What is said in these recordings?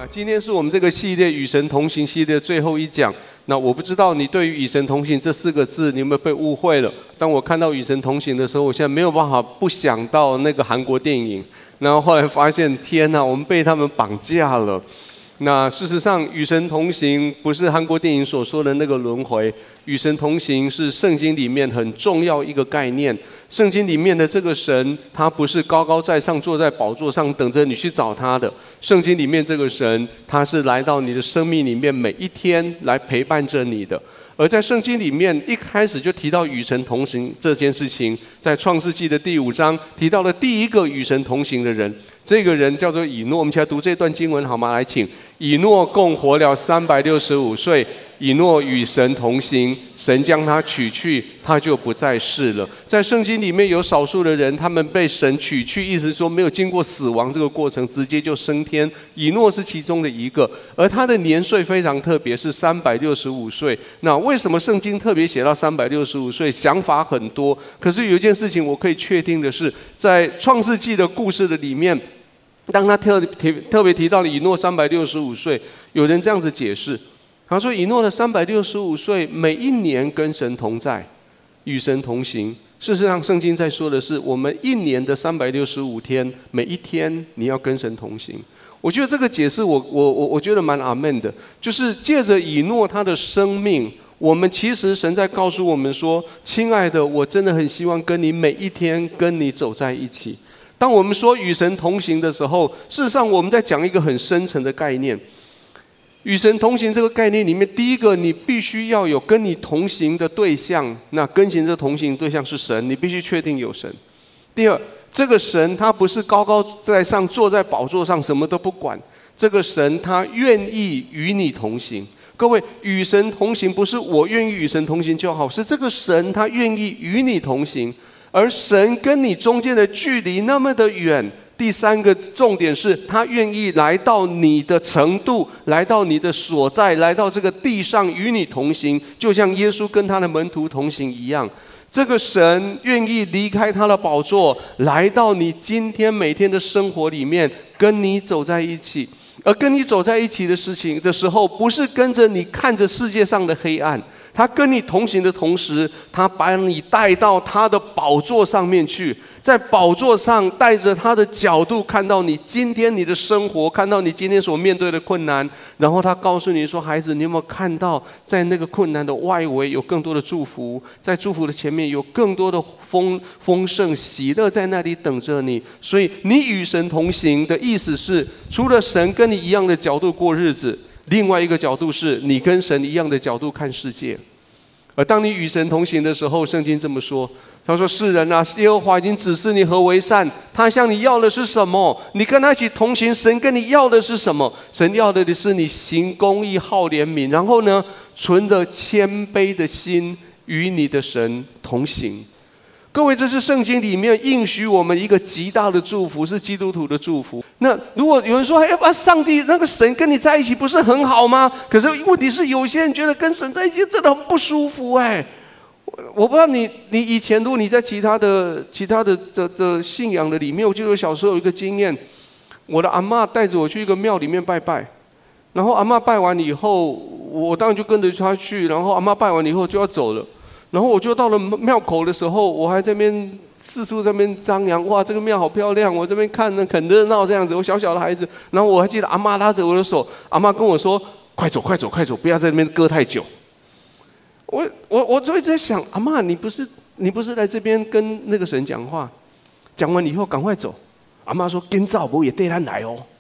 今天是我们这个系列与神同行系列的最后一讲。那我不知道你对于与神同行这4个字，你有没有被误会了？当我看到与神同行的时候，我现在没有办法不想到那个韩国电影，然后后来发现，天哪，我们被他们绑架了。那事实上，与神同行不是韩国电影所说的那个轮回，与神同行是圣经里面很重要一个概念。圣经里面的这个神，他不是高高在上坐在宝座上等着你去找他的。圣经里面这个神，他是来到你的生命里面每一天来陪伴着你的。而在圣经里面一开始就提到与神同行这件事情，在创世纪的第5章提到了第一个与神同行的人，这个人叫做以诺。我们一起来读这段经文好吗？来，请。以诺共活了365岁，以诺与神同行，神将他取去，他就不再世了。在圣经里面有少数的人，他们被神取去，意思说没有经过死亡这个过程，直接就升天。以诺是其中的一个，而他的年岁非常特别，是365岁。那为什么圣经特别写到365岁？想法很多，可是有一件事情我可以确定的是，在创世纪的故事的里面，当他特别提到了以诺365岁，有人这样子解释，他说以诺的365岁每一年跟神同在，与神同行。事实上圣经在说的是，我们一年的365天，每一天你要跟神同行。我觉得这个解释我觉得蛮阿们的，就是借着以诺他的生命，我们其实神在告诉我们说，亲爱的，我真的很希望跟你每一天跟你走在一起。当我们说与神同行的时候，事实上我们在讲一个很深层的概念。与神同行这个概念里面，第一个，你必须要有跟你同行的对象，那跟行这同行对象是神，你必须确定有神。第二，这个神他不是高高在上坐在宝座上什么都不管，这个神他愿意与你同行。各位，与神同行不是我愿意与神同行就好，是这个神他愿意与你同行。而神跟你中间的距离那么的远，第三个重点是他愿意来到你的程度，来到你的所在，来到这个地上与你同行，就像耶稣跟他的门徒同行一样。这个神愿意离开他的宝座，来到你今天每天的生活里面，跟你走在一起。而跟你走在一起的事情的时候，不是跟着你看着世界上的黑暗，他跟你同行的同时，他把你带到他的宝座上面去，在宝座上带着他的角度看到你今天你的生活，看到你今天所面对的困难，然后他告诉你说，孩子，你有没有看到在那个困难的外围有更多的祝福，在祝福的前面有更多的丰盛喜乐在那里等着你。所以你与神同行的意思是，除了神跟你一样的角度过日子，另外一个角度是你跟神一样的角度看世界。而当你与神同行的时候，圣经这么说，他说，世人啊，耶和华已经指示你何为善，他向你要的是什么，你跟他一起同行，神跟你要的是什么？神要的是你行公义好怜悯，然后呢，存着谦卑的心与你的神同行。各位，这是圣经里面应许我们一个极大的祝福，是基督徒的祝福。那如果有人说，上帝那个神跟你在一起不是很好吗？可是问题是，有些人觉得跟神在一起真的很不舒服。我不知道你以前，如果你在其他的信仰的里面，我记得我小时候有一个经验，我的阿嬷带着我去一个庙里面拜拜，然后阿嬷拜完以后，我当然就跟着她去，然后阿嬷拜完以后就要走了。然后我就到了庙口的时候，我还在那边四处在那边张扬，哇，这个庙好漂亮！我这边看呢很热闹这样子。我小小的孩子，然后我还记得阿嬷拉着我的手，阿嬷跟我说：“快走，快走，快走，不要在那边搁太久。”我就一直在想，阿嬷，你不是来这边跟那个神讲话，讲完以后赶快走。阿嬷说：“跟照不也对他来哦。”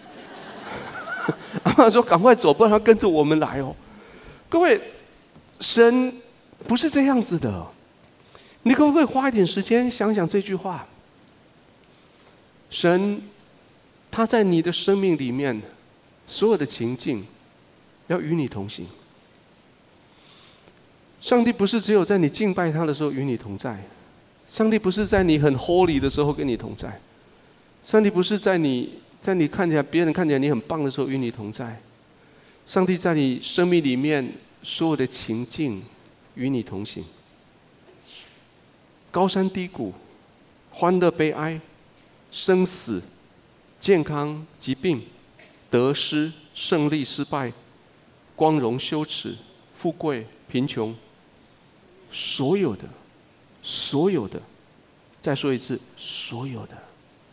阿嬷说：“赶快走，不然他跟着我们来哦。”各位，神不是这样子的，你可不可以花一点时间想想这句话？神他在你的生命里面所有的情境要与你同行。上帝不是只有在你敬拜他的时候与你同在，上帝不是在你很 holy 的时候跟你同在，上帝不是在你看起来别人看起来你很棒的时候与你同在，上帝在你生命里面所有的情境与你同行，高山低谷，欢乐悲哀，生死，健康疾病，得失， 胜利、失败、光荣、羞耻、富贵、贫穷，所有的，所有的，再说一次，所有的。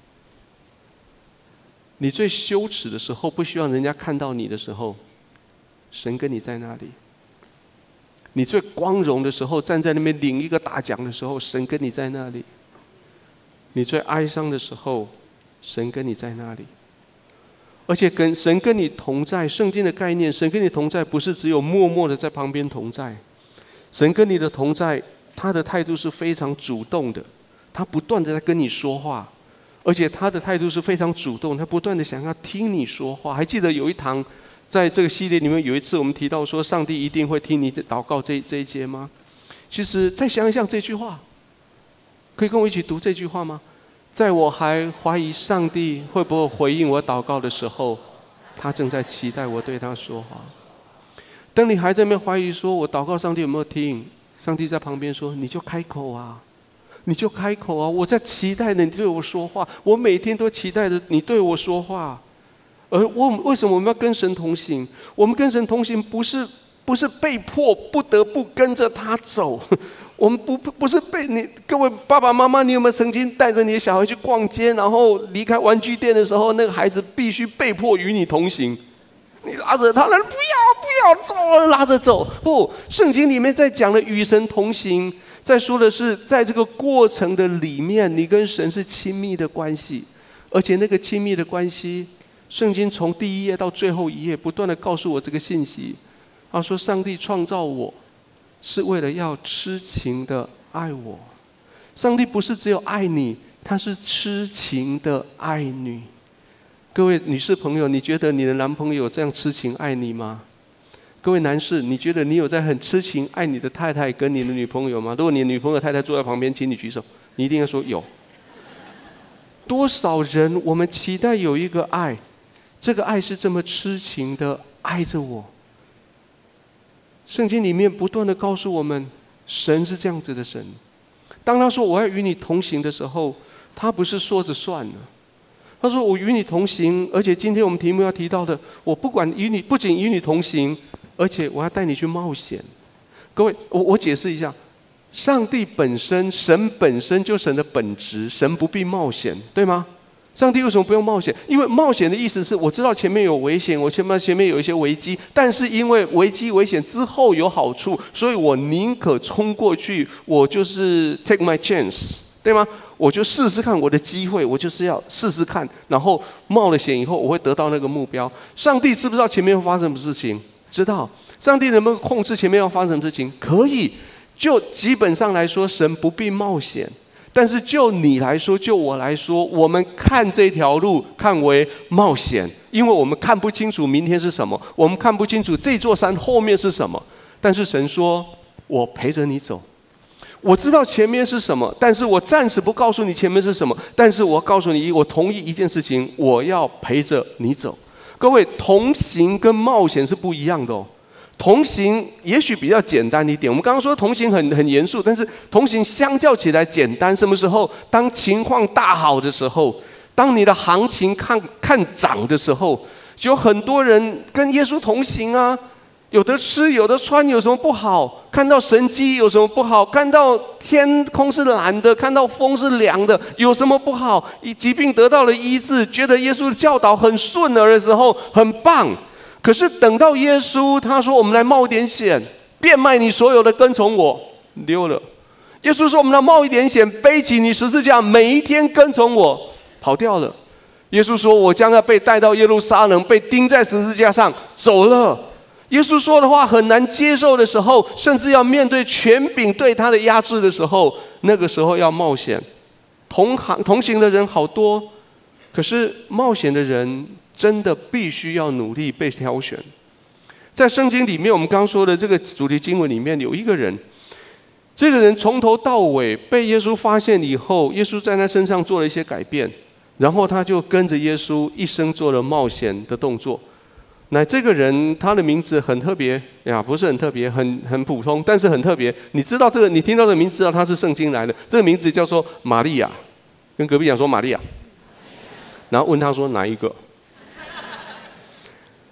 你最羞耻的时候，不希望人家看到你的时候，神跟你在那里；你最光荣的时候，站在那边领一个大奖的时候，神跟你在那里；你最哀伤的时候，神跟你在那里。而且神跟你同在，圣经的概念，神跟你同在不是只有默默的在旁边同在，神跟你的同在，他的态度是非常主动的，他不断的在跟你说话，而且他的态度是非常主动，他不断的想要听你说话。还记得有一堂在这个系列里面有一次我们提到说上帝一定会听你的祷告这一节吗？其实再想一想这句话，可以跟我一起读这句话吗？在我还怀疑上帝会不会回应我祷告的时候，他正在期待我对他说话。当你还在那边怀疑说我祷告上帝有没有听，上帝在旁边说，你就开口啊，你就开口啊，我在期待着你对我说话，我每天都期待着你对我说话。而为什么我们要跟神同行？我们跟神同行不是被迫不得不跟着他走，我们不是被你各位爸爸妈妈，你有没有曾经带着你的小孩去逛街，然后离开玩具店的时候，那个孩子必须被迫与你同行，你拉着他，不要走，拉着走。不，圣经里面在讲的与神同行，在说的是在这个过程的里面，你跟神是亲密的关系，而且那个亲密的关系，圣经从第一页到最后一页不断的告诉我这个信息。他说上帝创造我是为了要痴情的爱我，上帝不是只有爱你，他是痴情的爱你。各位女士朋友，你觉得你的男朋友这样痴情爱你吗？各位男士，你觉得你有在很痴情爱你的太太跟你的女朋友吗？如果你的女朋友太太坐在旁边，请你举手，你一定要说有。多少人我们期待有一个爱，这个爱是这么痴情的爱着我。圣经里面不断的告诉我们，神是这样子的神。当他说我要与你同行的时候，他不是说着算了，他说我与你同行，而且今天我们题目要提到的，我不仅与你同行，而且我要带你去冒险。各位，我解释一下，上帝本身，神本身就神的本质，神不必冒险，对吗？上帝为什么不用冒险？因为冒险的意思是我知道前面有危险，我前面有一些危机，但是因为危机危险之后有好处，所以我宁可冲过去，我就是 take my chance， 对吗？我就试试看我的机会，我就是要试试看，然后冒了险以后我会得到那个目标。上帝知不知道前面会发生什么事情？知道。上帝能不能控制前面要发生什么事情？可以。就基本上来说，神不必冒险。但是就你来说，就我来说，我们看这条路看为冒险，因为我们看不清楚明天是什么，我们看不清楚这座山后面是什么。但是神说，我陪着你走，我知道前面是什么，但是我暂时不告诉你前面是什么，但是我告诉你，我同意一件事情，我要陪着你走。各位，同行跟冒险是不一样的哦。同行也许比较简单一点，我们刚刚说同行很严肃，但是同行相较起来简单。什么时候？当情况大好的时候，当你的行情看涨的时候，就有很多人跟耶稣同行啊，有的吃有的穿，有什么不好？看到神迹有什么不好？看到天空是蓝的，看到风是凉的，有什么不好？疾病得到了医治，觉得耶稣的教导很顺耳的时候，很棒。可是等到耶稣他说我们来冒一点险，变卖你所有的跟从我，溜了。耶稣说我们来冒一点险，背起你十字架，每一天跟从我，跑掉了。耶稣说我将要被带到耶路撒冷，被钉在十字架上，走了。耶稣说的话很难接受的时候，甚至要面对权柄对他的压制的时候，那个时候要冒险。同行的人好多，可是冒险的人真的必须要努力被挑选。在圣经里面，我们刚刚说的这个主题经文里面有一个人，这个人从头到尾被耶稣发现以后，耶稣在他身上做了一些改变，然后他就跟着耶稣一生做了冒险的动作。那这个人他的名字很特别呀，不是很特别，很普通，但是很特别。你知道这个，你听到这个名字知道他是圣经来的。这个名字叫做玛利亚，跟隔壁讲说玛利亚，然后问他说哪一个？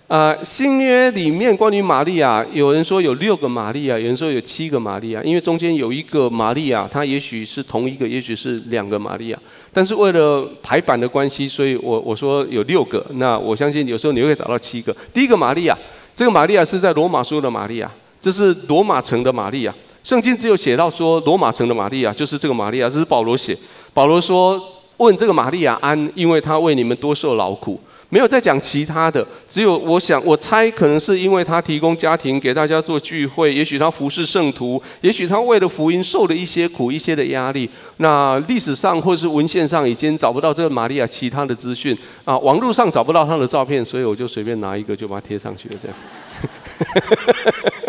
新约里面关于玛利亚，有人说有6个玛利亚，有人说有7个玛利亚，因为中间有一个玛利亚，她也许是同一个，也许是2个玛利亚，但是为了排版的关系，所以我说有6个。那我相信有时候你会找到7个。第一个玛利亚，这个玛利亚是在罗马书的玛利亚，这是罗马城的玛利亚。圣经只有写到说罗马城的玛利亚就是这个玛利亚，这是保罗写。保罗说问这个玛利亚安，因为她为你们多受劳苦。没有再讲其他的，只有我猜可能是因为他提供家庭给大家做聚会，也许他服侍圣徒，也许他为了福音受了一些苦、一些的压力。那历史上或是文献上已经找不到这个玛利亚其他的资讯啊，网络上找不到她的照片，所以我就随便拿一个就把它贴上去了，这样。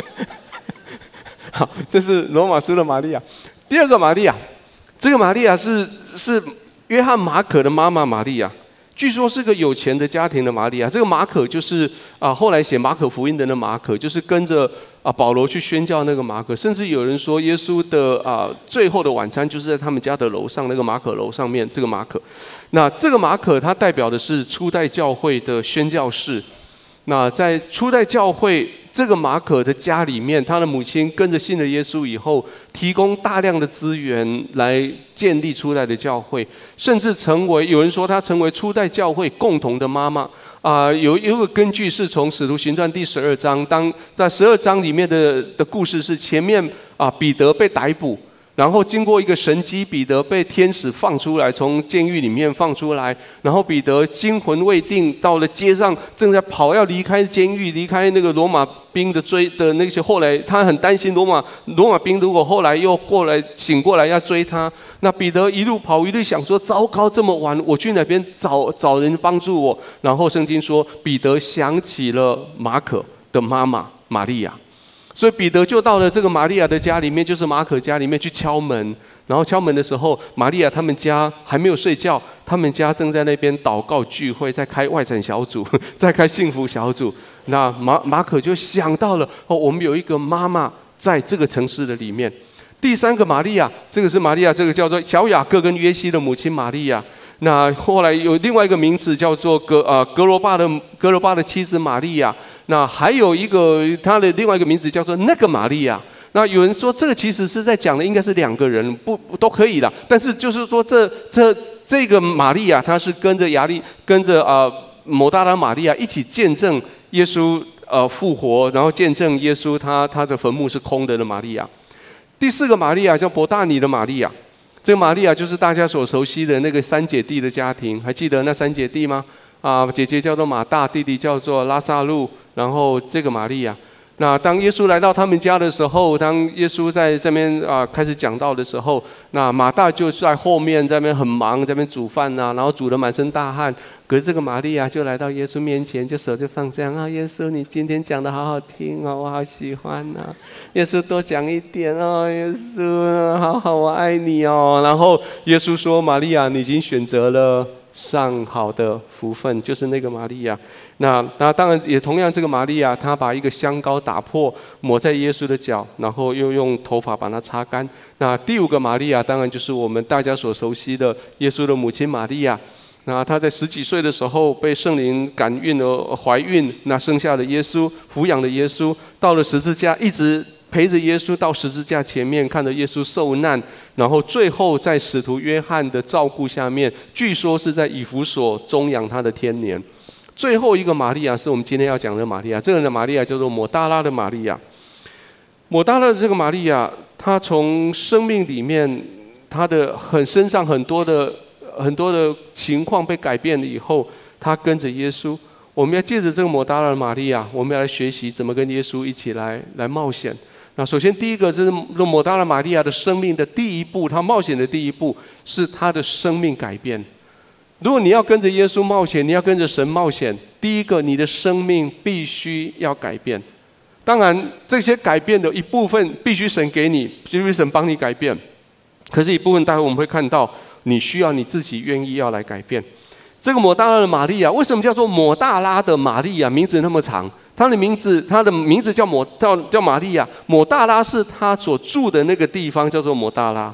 好，这是罗马书的玛利亚。第二个玛利亚，这个玛利亚是约翰马可的妈妈玛利亚。据说是个有钱的家庭的玛利亚，这个马可就是后来写马可福音的那马可，就是跟着保罗去宣教那个马可。甚至有人说，耶稣的最后的晚餐就是在他们家的楼上那个马可楼上面，这个马可。那这个马可它代表的是初代教会的宣教士。那在初代教会这个马可的家里面，他的母亲跟着信了耶稣以后，提供大量的资源来建立初代的教会，甚至有人说他成为初代教会共同的妈妈。有一个根据是从《使徒行传》第12章，当在12章里面的故事是前面彼得被逮捕。然后经过一个神迹，彼得被天使放出来，从监狱里面放出来。然后彼得惊魂未定，到了街上正在跑，要离开监狱，离开那个罗马兵的那些。后来他很担心罗马兵如果后来又醒过来要追他，那彼得一路跑一路想说：糟糕，这么晚，我去哪边找人帮助我？然后圣经说，彼得想起了马可的妈妈玛利亚。所以彼得就到了这个玛利亚的家里面，就是马可家里面去敲门。然后敲门的时候，玛利亚他们家还没有睡觉，他们家正在那边祷告聚会，在开外产小组，在开幸福小组。那马可就想到了我们有一个妈妈在这个城市的里面。第3个玛利亚，这个是玛利亚，这个叫做小雅各跟约西的母亲玛利亚。那后来有另外一个名字叫做格罗巴的妻子玛利亚。那还有一个他的另外一个名字叫做那个玛利亚。那有人说这个其实是在讲的应该是2个人，不都可以啦。但是就是说这个玛利亚，她是跟着抹大拉玛利亚一起见证耶稣复活，然后见证耶稣他的坟墓是空的玛利亚。第4个玛利亚叫伯大尼的玛利亚。这个玛利亚就是大家所熟悉的那个3姐弟的家庭，还记得那3姐弟吗？姐姐叫做马大，弟弟叫做拉撒路，然后这个玛利亚。那当耶稣来到他们家的时候，当耶稣在这边开始讲道的时候，那马大就在后面在那边很忙，在那边煮饭然后煮得满身大汗。可是这个玛利亚就来到耶稣面前，就手就放这样耶稣你今天讲得好好听我好喜欢耶稣多讲一点耶稣好好我爱你然后耶稣说，玛利亚你已经选择了上好的福分，就是那个玛利亚。那当然也同样，这个玛利亚她把一个香膏打破，抹在耶稣的脚，然后又用头发把它擦干。那第5个玛利亚当然就是我们大家所熟悉的耶稣的母亲玛利亚。那她在10几岁的时候被圣灵感孕而怀孕，那生下了耶稣，抚养了耶稣，到了十字架一直陪着耶稣到十字架前面，看着耶稣受难，然后最后在使徒约翰的照顾下面，据说是在以弗所终养他的天年。最后一个玛利亚是我们今天要讲的玛利亚，这个人的玛利亚叫做抹大拉的玛利亚。抹大拉的这个玛利亚，她从生命里面，她的身上很多的情况被改变了以后，她跟着耶稣。我们要借着这个抹大拉的玛利亚，我们要来学习怎么跟耶稣一起来冒险。那首先第一个就是抹大拉玛利亚的生命的第一步，她冒险的第一步是她的生命改变。如果你要跟着耶稣冒险，你要跟着神冒险，第一个你的生命必须要改变。当然这些改变的一部分必须神给你，必须神帮你改变，可是一部分待会我们会看到你需要你自己愿意要来改变。这个抹大拉的玛利亚为什么叫做抹大拉的玛利亚？名字那么长，她的名字叫玛利亚。抹大拉是她所住的那个地方叫做抹大拉。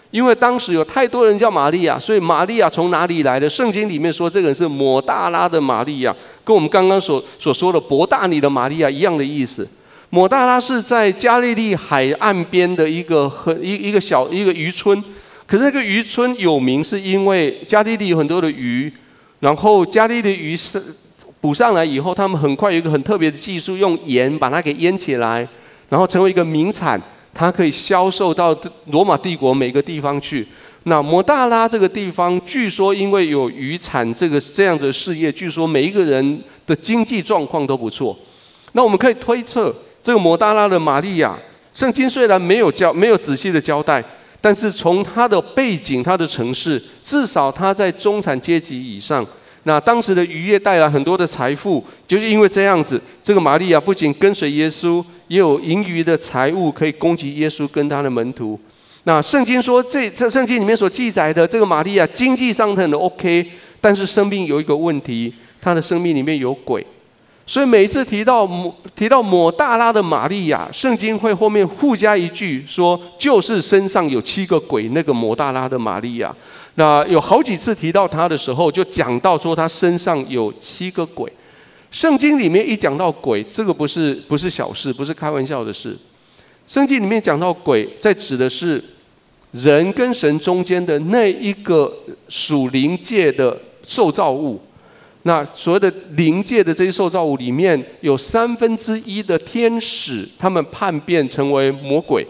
因为当时有太多人叫玛利亚，所以玛利亚从哪里来的？圣经里面说这个人是抹大拉的玛利亚，跟我们刚刚所说的伯大尼的玛利亚一样的意思。抹大拉是在加利利海岸边的一个渔村，可是那个渔村有名是因为加利利有很多的鱼，然后加利利鱼捕上来以后，他们很快有一个很特别的技术，用盐把它给腌起来，然后成为一个名产，它可以销售到罗马帝国每个地方去。那抹大拉这个地方，据说因为有渔产这样的事业，据说每一个人的经济状况都不错。那我们可以推测，这个抹大拉的玛利亚，圣经虽然没有仔细的交代，但是从她的背景、她的城市，至少她在中产阶级以上。那当时的渔业带来很多的财富，就是因为这样子，这个玛利亚不仅跟随耶稣，也有盈余的财物可以供给耶稣跟他的门徒。那圣经说，这圣经里面所记载的这个玛利亚经济上很 OK， 但是生命有一个问题，她的生命里面有鬼。所以每一次提到抹大拉的玛利亚，圣经会后面附加一句说，就是身上有7个鬼那个抹大拉的玛利亚。那有好几次提到她的时候，就讲到说她身上有7个鬼。圣经里面一讲到鬼，这个不是小事，不是开玩笑的事。圣经里面讲到鬼，在指的是人跟神中间的那一个属灵界的受造物。那所谓的灵界的这些受造物里面，有1/3的天使，他们叛变成为魔鬼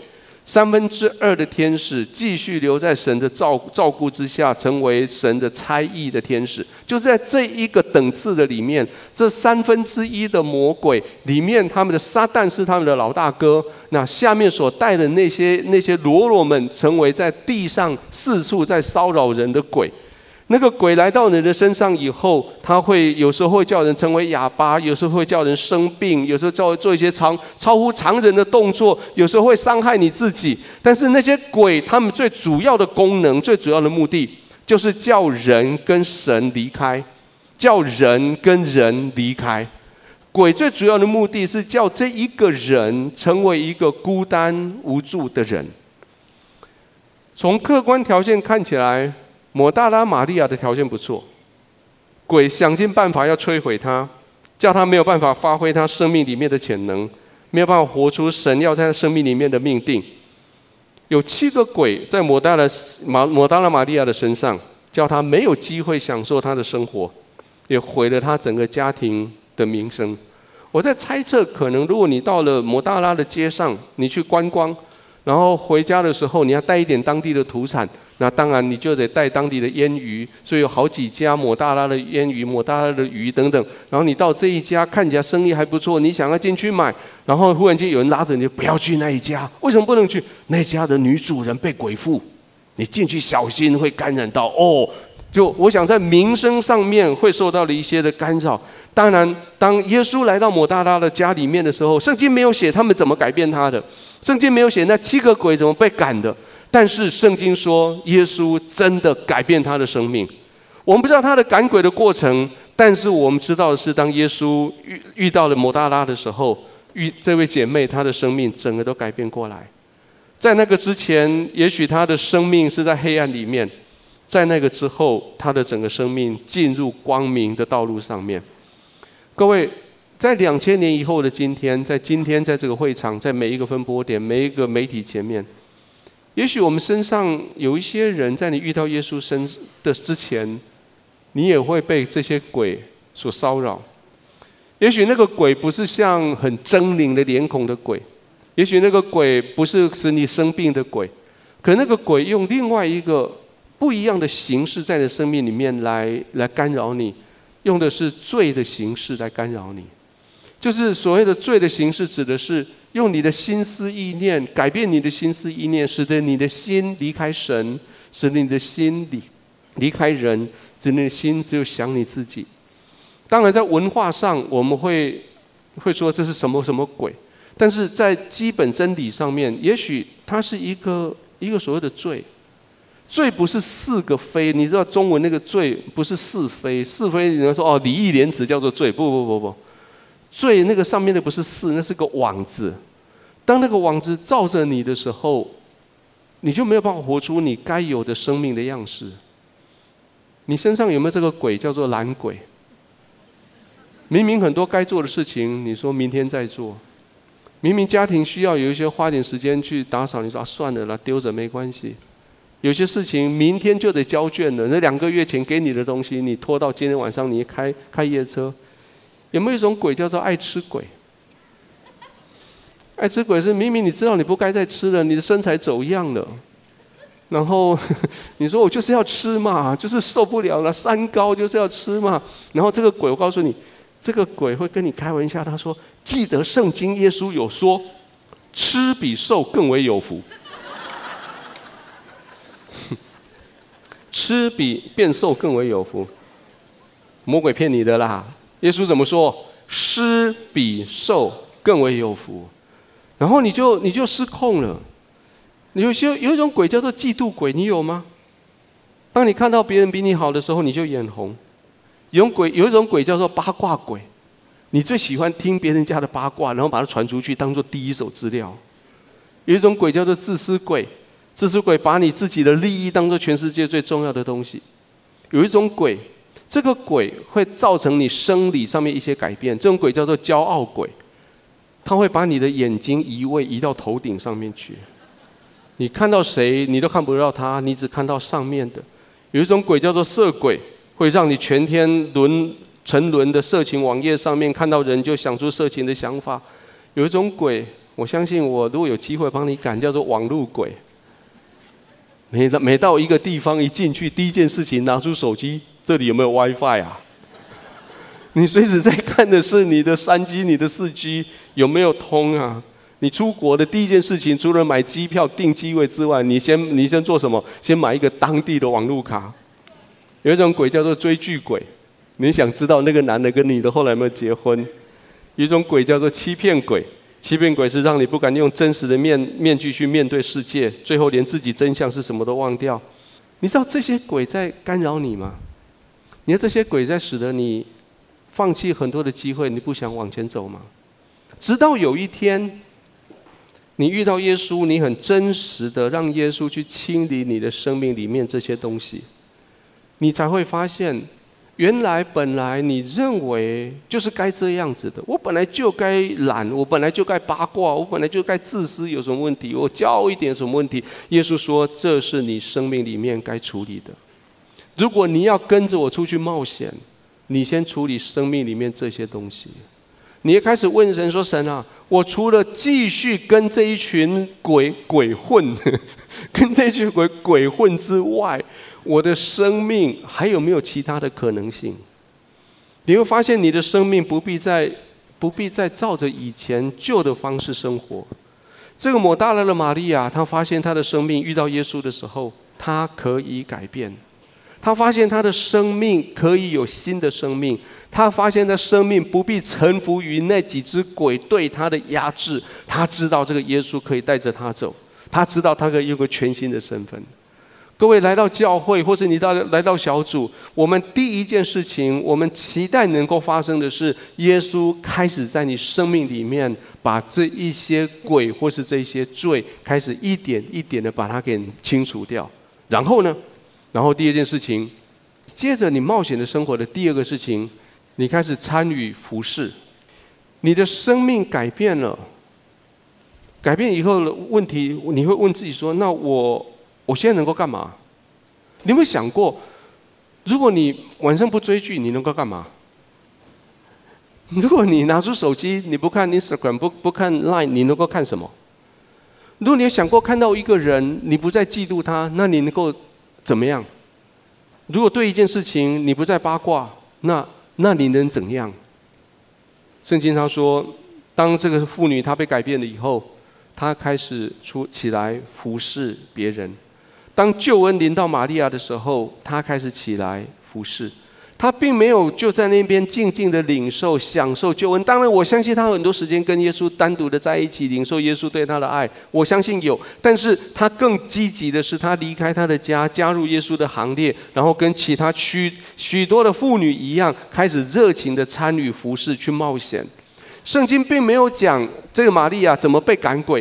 ；2/3的天使继续留在神的照顾之下，成为神的差役的天使。就是在这一个等次的里面，这1/3的魔鬼里面，他们的撒旦是他们的老大哥。那下面所带的那些喽啰们，成为在地上四处在骚扰人的鬼。那个鬼来到人的身上以后，他会有时候会叫人成为哑巴，有时候会叫人生病，有时候做一些超乎常人的动作，有时候会伤害你自己。但是那些鬼，他们最主要的功能、最主要的目的，就是叫人跟神离开，叫人跟人离开。鬼最主要的目的是叫这一个人成为一个孤单无助的人。从客观条件看起来，抹大拉玛利亚的条件不错，鬼想尽办法要摧毁他，叫他没有办法发挥他生命里面的潜能，没有办法活出神要在他生命里面的命定。有7个鬼在抹大拉玛利亚的身上，叫他没有机会享受他的生活，也毁了他整个家庭的名声。我在猜测，可能如果你到了抹大拉的街上，你去观光，然后回家的时候你要带一点当地的土产，那当然你就得带当地的腌鱼，所以有好几家抹大拉的腌鱼、抹大拉的鱼等等。然后你到这一家看起来生意还不错，你想要进去买，然后忽然间有人拉着你，不要去那一家。为什么不能去？那家的女主人被鬼附，你进去小心会感染到就我想在名声上面会受到了一些的干扰。当然，当耶稣来到抹大拉的家里面的时候，圣经没有写他们怎么改变他的，圣经没有写那7个鬼怎么被赶的。但是圣经说，耶稣真的改变他的生命。我们不知道他的赶鬼的过程，但是我们知道的是，当耶稣遇到了抹大拉的时候，这位姐妹她的生命整个都改变过来。在那个之前，也许她的生命是在黑暗里面；在那个之后，她的整个生命进入光明的道路上面。各位，在2000年以后的今天，在这个会场，在每一个分拨点，每一个媒体前面，也许我们身上有一些人，在你遇到耶稣之前，你也会被这些鬼所骚扰。也许那个鬼不是像很狰狞的脸孔的鬼，也许那个鬼不是使你生病的鬼，可那个鬼用另外一个不一样的形式在你的生命里面来干扰你，用的是罪的形式来干扰你。就是所谓的罪的形式，指的是用你的心思意念改变你的心思意念，使得你的心离开神，使得你的心离开人，使你的心只有想你自己。当然在文化上我们会说这是什么什么鬼，但是在基本真理上面，也许它是一个所谓的罪。罪不是4个非，你知道中文那个罪不是是非，是非人家说礼义廉耻叫做罪，不，罪那个上面的不是4，那是个网子。当那个网子罩着你的时候， 你就没有办法活出你该有的生命的样式。你身上有没有这个鬼叫做懒鬼？明明很多该做的事情，你说明天再做；明明家庭需要有一些花点时间去打扫，你说算了啦，丢着没关系。有些事情明天就得交卷了，那2个月前给你的东西，你拖到今天晚上你开夜车。有没有一种鬼叫做爱吃鬼？爱吃鬼是明明你知道你不该再吃了，你的身材走样了，然后你说我就是要吃嘛，就是受不了了，3高就是要吃嘛。然后这个鬼，我告诉你，这个鬼会跟你开玩笑，他说：“记得圣经耶稣有说，吃比受更为有福。”吃比变瘦更为有福，魔鬼骗你的啦。耶稣怎么说？吃比受更为有福。然后你就失控了。有一种鬼叫做嫉妒鬼，你有吗？当你看到别人比你好的时候，你就眼红。有一种鬼叫做八卦鬼，你最喜欢听别人家的八卦，然后把它传出去，当做第一手资料。有一种鬼叫做自私鬼，自私鬼把你自己的利益当作全世界最重要的东西。有一种鬼，这个鬼会造成你生理上面一些改变，这种鬼叫做骄傲鬼，他会把你的眼睛移位移到头顶上面去，你看到谁你都看不到他，你只看到上面的。有一种鬼叫做色鬼，会让你全天沉沦的色情网页上面看到人就想出色情的想法。有一种鬼，我相信我如果有机会帮你赶，叫做网路鬼。每到一个地方一进去，第一件事情拿出手机，这里有没有 WiFi 啊？你随时在看的是你的3G、你的4G 有没有通啊？你出国的第一件事情，除了买机票订机位之外，你先做什么？先买一个当地的网路卡。有一种鬼叫做追剧鬼，你想知道那个男的跟你的后来有没有结婚？有一种鬼叫做欺骗鬼，欺骗鬼是让你不敢用真实的面具去面对世界，最后连自己真相是什么都忘掉。你知道这些鬼在干扰你吗？你看这些鬼在使得你放弃很多的机会，你不想往前走吗？直到有一天，你遇到耶稣，你很真实的让耶稣去清理你的生命里面这些东西，你才会发现，原来本来你认为就是该这样子的，我本来就该懒，我本来就该八卦，我本来就该自私，有什么问题？我骄傲一点有什么问题？耶稣说，这是你生命里面该处理的。如果你要跟着我出去冒险，你先处理生命里面这些东西。你也开始问神说：“神啊，我除了继续跟这一群鬼混，跟这一群鬼混之外，我的生命还有没有其他的可能性？”你会发现，你的生命不必再照着以前旧的方式生活。这个抹大拉的玛利亚，她发现她的生命遇到耶稣的时候，她可以改变。他发现他的生命可以有新的生命，他发现他生命不必臣服于那几只鬼对他的压制，他知道这个耶稣可以带着他走，他知道他可以有个全新的身份。各位来到教会，或是你来到小组，我们第一件事情，我们期待能够发生的是，耶稣开始在你生命里面把这一些鬼或是这些罪，开始一点一点的把它给清除掉。然后呢？然后第二件事情，接着你冒险的生活的第二个事情，你开始参与服事，你的生命改变了。改变以后的问题，你会问自己说：那我现在能够干嘛？你有没有想过，如果你晚上不追剧，你能够干嘛？如果你拿出手机，你不看 Instagram， 不看 Line， 你能够看什么？如果你有想过看到一个人，你不再嫉妒他，那你能够怎么样？如果对一件事情你不再八卦，那你能怎样？圣经上说，当这个妇女她被改变了以后，她开始起来服侍别人。当救恩临到玛利亚的时候，她开始起来服侍。她并没有就在那边静静的领受享受救恩。当然我相信她很多时间跟耶稣单独的在一起领受耶稣对她的爱，我相信有。但是她更积极的是，她离开她的家，加入耶稣的行列，然后跟其他许多的妇女一样，开始热情的参与服事去冒险。圣经并没有讲这个玛利亚怎么被赶鬼，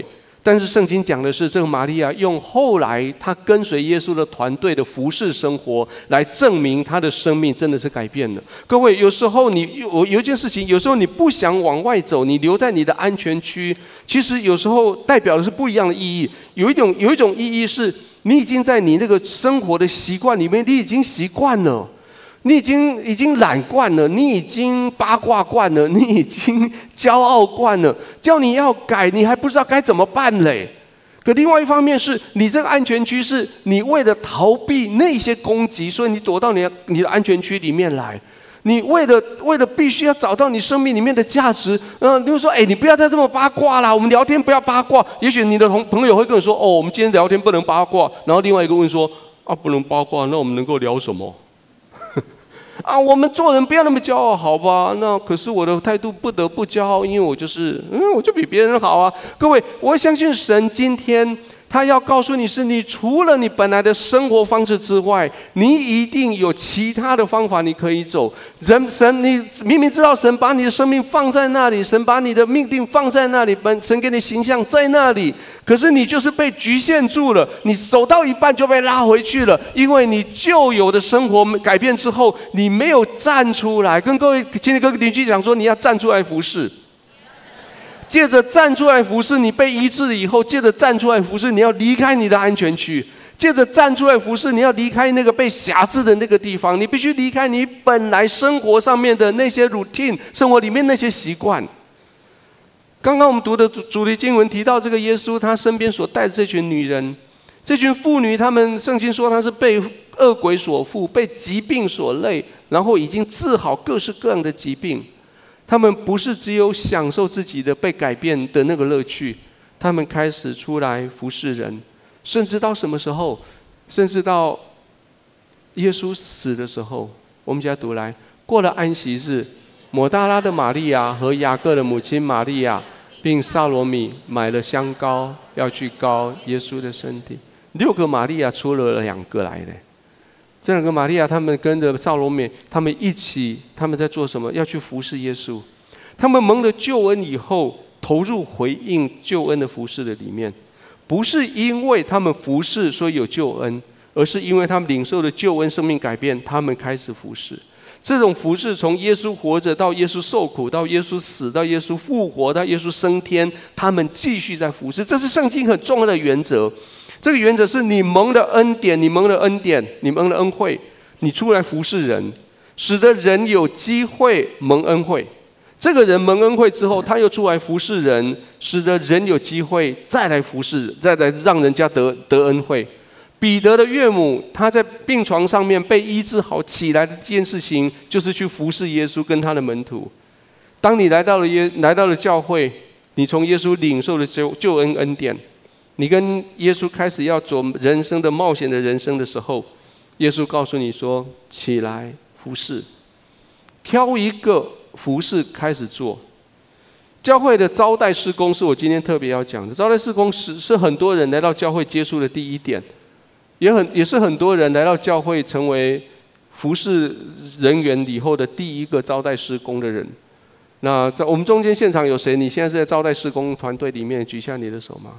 但是圣经讲的是，这个玛利亚用后来她跟随耶稣的团队的服事生活，来证明她的生命真的是改变了。各位，有时候有一件事情，有时候你不想往外走，你留在你的安全区，其实有时候代表的是不一样的意义。有一种意义是，你已经在你那个生活的习惯里面，你已经习惯了。你已经懒惯了，你已经八卦惯了，你已经骄傲惯了，叫你要改，你还不知道该怎么办嘞。可另外一方面是，你这个安全区是你为了逃避那些攻击，所以你躲到你的安全区里面来。你为了必须要找到你生命里面的价值，比如说，你不要再这么八卦啦，我们聊天不要八卦。也许你的朋友会跟你说，我们今天聊天不能八卦。然后另外一个问说，不能八卦，那我们能够聊什么？我们做人不要那么骄傲，好吧？那可是我的态度不得不骄傲，因为我就比别人好啊。各位，我相信神今天他要告诉你是，你除了你本来的生活方式之外，你一定有其他的方法你可以走。神，你明明知道神把你的生命放在那里，神把你的命定放在那里，神给你形象在那里，可是你就是被局限住了，你走到一半就被拉回去了，因为你旧有的生活改变之后，你没有站出来。跟各位亲戚跟邻居讲说，你要站出来服侍。借着站出来服侍，你被医治了以后，借着站出来服侍，你要离开你的安全区；借着站出来服侍，你要离开那个被辖制的那个地方，你必须离开你本来生活上面的那些 routine， 生活里面那些习惯。刚刚我们读的主题经文提到，这个耶稣他身边所带的这群女人，这群妇女，他们圣经说她是被恶鬼所附，被疾病所累，然后已经治好各式各样的疾病。他们不是只有享受自己的被改变的那个乐趣，他们开始出来服侍人，甚至到什么时候？甚至到耶稣死的时候。我们一起来读来，过了安息日，抹大拉的玛利亚和雅各的母亲玛利亚，并撒罗米买了香膏，要去膏耶稣的身体。6个玛利亚出了2个来的。这2个玛利亚，他们跟着撒罗米，他们一起，他们在做什么？要去服侍耶稣。他们蒙了救恩以后，投入回应救恩的服侍的里面，不是因为他们服侍所以有救恩，而是因为他们领受了救恩，生命改变，他们开始服侍。这种服侍从耶稣活着到耶稣受苦，到耶稣死，到耶稣复活，到耶稣升天，他们继续在服侍。这是圣经很重要的原则。这个原则是你蒙了恩典，你蒙了恩典，你蒙了恩惠，你出来服侍人，使得人有机会蒙恩惠。这个人蒙恩惠之后，他又出来服侍人，使得人有机会再来服侍，再来让人家得恩惠。彼得的岳母，他在病床上面被医治好起来的这件事情，就是去服侍耶稣跟他的门徒。当你来到了教会，你从耶稣领受了救恩恩典，你跟耶稣开始要走人生的冒险的人生的时候，耶稣告诉你说：起来服侍，挑一个服侍开始做。教会的招待事工是我今天特别要讲的。招待事工是很多人来到教会接触的第一点，也是很多人来到教会成为服侍人员以后的第一个招待事工的人。那在我们中间现场有谁？你现在是在招待事工团队里面？举下你的手吗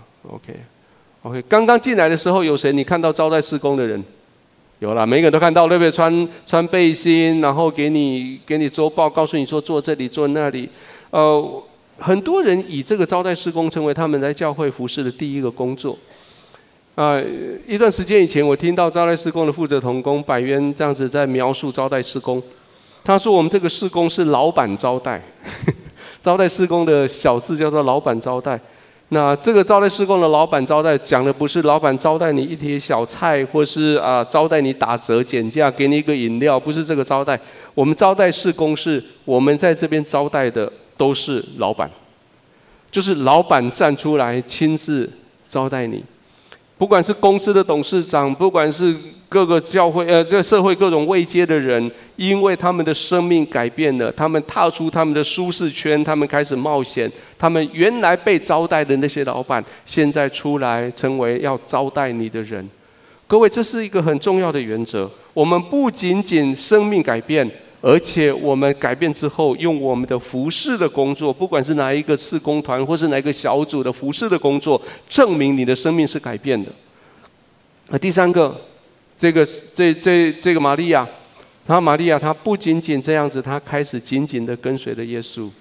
？OK。刚刚进来的时候有谁？你看到招待事工的人？有啦，每个人都看到，对不对？穿背心，然后给你周报，告诉你说坐这里坐那里。很多人以这个招待事工成为他们在教会服侍的第一个工作。一段时间以前，我听到招待事工的负责同工百渊这样子在描述招待事工。他说我们这个事工是老板招待，招待事工的小字叫做老板招待。那这个招待事工的老板招待讲的不是老板招待你一碟小菜，或是招待你打折减价给你一个饮料，不是这个招待。我们招待事工是我们在这边招待的都是老板，就是老板站出来亲自招待你。不管是公司的董事长，不管是各个教会这社会各种位阶的人，因为他们的生命改变了，他们踏出他们的舒适圈，他们开始冒险。他们原来被招待的那些老板，现在出来成为要招待你的人。各位，这是一个很重要的原则。我们不仅仅生命改变， 而且我们改变之后，用我们的服侍的工作，不管是哪一个事工团，或是哪一个小组的服侍的工作，证明你的生命是改变的。第三个，这个玛利亚，她不仅仅这样子，她开始紧紧的跟随了耶稣。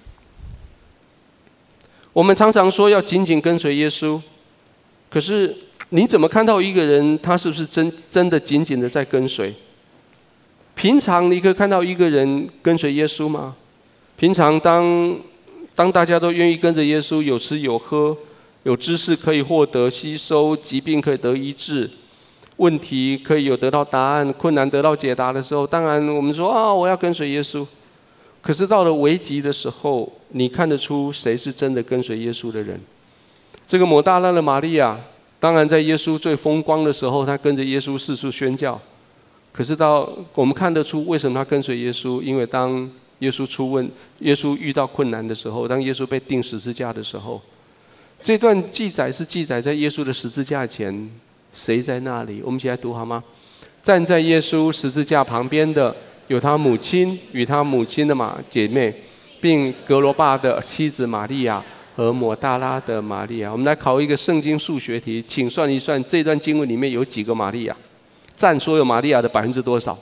我们常常说要紧紧跟随耶稣，可是你怎么看到一个人，他是不是真的紧紧的在跟随？平常你可以看到一个人跟随耶稣吗？平常当大家都愿意跟着耶稣，有吃有喝，有知识可以获得吸收，疾病可以得医治，问题可以有得到答案，困难得到解答的时候，当然我们说啊，我要跟随耶稣。可是到了危急的时候，你看得出谁是真的跟随耶稣的人？这个抹大拉的玛利亚，当然在耶稣最风光的时候，她跟着耶稣四处宣教。可是到我们看得出为什么他跟随耶稣，因为当耶稣遇到困难的时候，当耶稣被钉十字架的时候，这段记载是记载在耶稣的十字架前，谁在那里？我们一起来读好吗？站在耶稣十字架旁边的有他母亲与他母亲的姐妹，并格罗巴的妻子玛利亚和抹大拉的玛利亚。我们来考一个圣经数学题，请算一算这段经文里面有几个玛利亚？占所有玛利亚的%多少？